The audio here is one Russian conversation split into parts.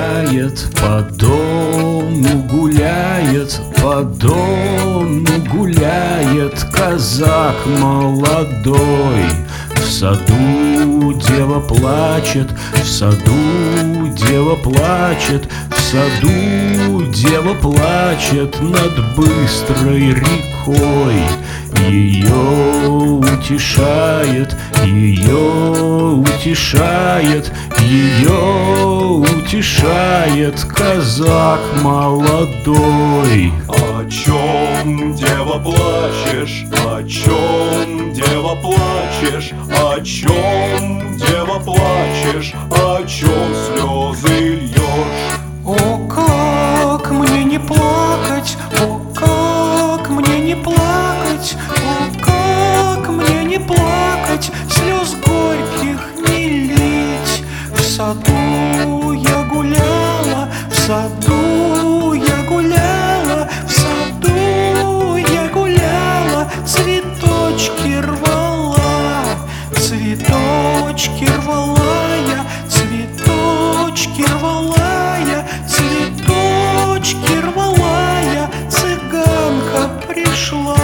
гуляет, по дону гуляет, по дону гуляет казак молодой. В саду дева плачет, в саду дева плачет, в саду дева плачет над быстрой рекой. Ее утешает, ее утешает, ее утешает казак молодой. О чем, дева, плачешь? О чем, дева, плачешь? О чем, дева, плачешь? О чем слезы льешь? О, как мне не плакать, о, как мне не плакать, о, как мне не плакать, слез горьких не лить. В саду я гуляла, в саду я гуляла, в саду я гуляла, цветочки рвала, цветочки рвала я, цветочки рвала я, цветочки рвала я. Цыганка пришла,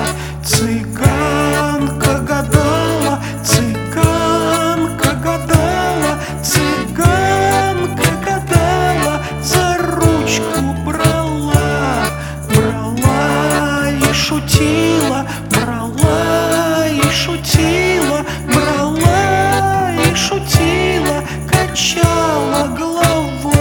цыганка гадала, цыганка гадала, цыганка гадала, за ручку брала, брала и шутила, брала и шутила, брала и шутила, качала головой.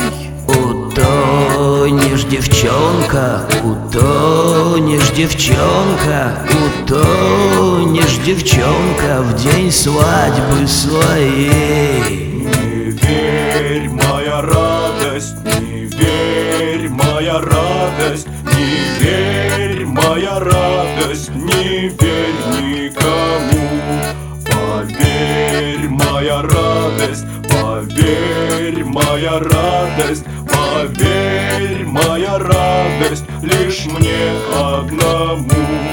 Утонешь, девчонка, утонешь, девчонка, утонешь, девчонка, в день свадьбы своей. Не верь, моя радость, не верь, моя радость, не верь, моя радость, не верь никому. Поверь, моя радость, поверь, моя радость, поверь, моя радость, лишь мне одному.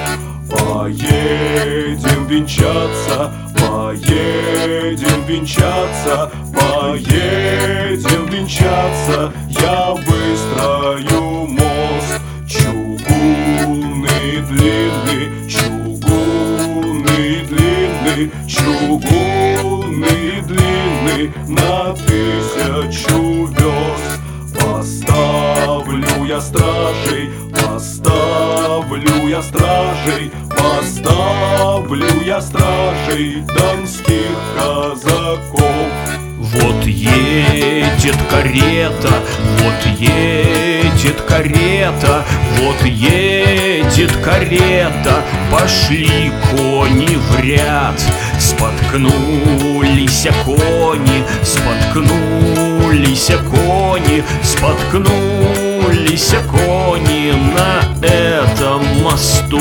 Поедем венчаться, поедем венчаться, поедем венчаться, я выстрою мост. Чугунный длинный, чугунный длинный, чугунный длинный на 1000 верст. Поставлю я стражей, поставлю я стражей, поставлю я стражей донских казаков. Вот едет карета, вот едет карета, вот едет карета, пошли кони в ряд. Споткнулись кони, споткнулись кони, споткнулись кони на этом мосту.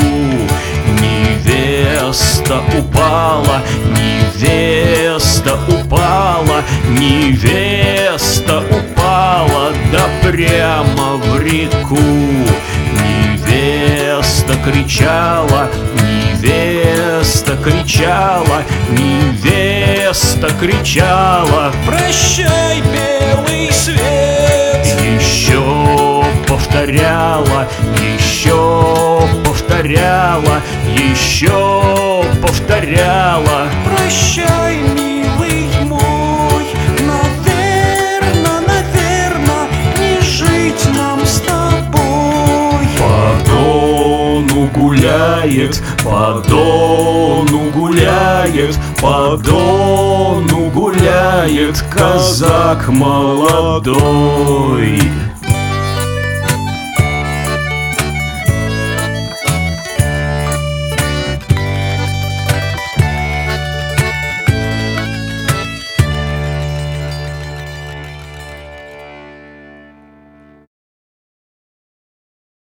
Невеста упала, невеста упала, невеста упала, да прямо в реку. Невеста кричала, невеста кричала, невеста кричала: Прощай, белый свет! еще повторяла, еще повторяла, еще повторяла. Прощай, милый мой, наверно, наверно, не жить нам с тобой. По дону гуляет, по дону гуляет, по дону гуляет казак молодой.